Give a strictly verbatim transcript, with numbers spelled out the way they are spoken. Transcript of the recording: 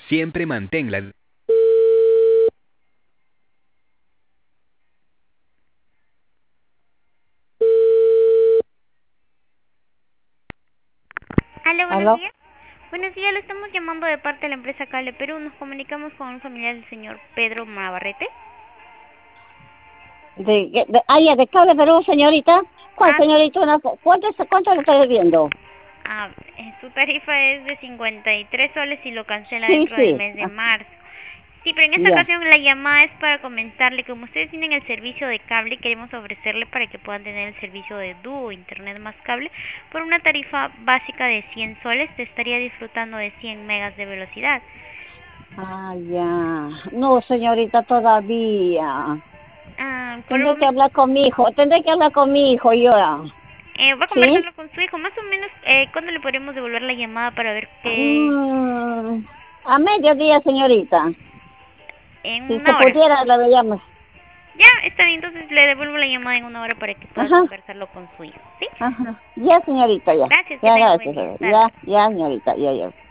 Siempre manténla. Aló, buenos ¿Aló? días. Buenos días, le estamos llamando de parte de la empresa Cable Perú. Nos comunicamos con un familiar del señor Pedro Navarrete. De, de, de- ah, ya, de Cable Perú, señorita. ¿Cuál, Ah, señorita? Una- ¿Cuánto, es- cuánto le estoy debiendo? ah, eh, su tarifa es de cincuenta y tres soles y lo cancela Sí, dentro del sí. mes de Ah, marzo. Sí, pero en esta ya. ocasión la llamada es para comentarle que como ustedes tienen el servicio de cable, queremos ofrecerle para que puedan tener el servicio de dúo, internet más cable, por una tarifa básica de cien soles, te estaría disfrutando de cien megas de velocidad. Ah, ya. No, señorita, todavía. Ah, por Tendré que un- hablar con mi hijo. Tendré que hablar con mi hijo, yo. Eh, va a ¿Sí? conversarlo con su hijo. Más o menos, eh, ¿cuándo le podremos devolver la llamada para ver qué? Mm, a mediodía, señorita. En Si se una hora. pudiera, la veíamos. Ya, está bien, entonces le devuelvo la llamada en una hora para que pueda Ajá, conversarlo con su hijo. ¿Sí? ajá. Ya, señorita, ya. Gracias, que Ya, tenga un buen gracias. día. Hasta Ya, luego. ya, señorita, ya, ya.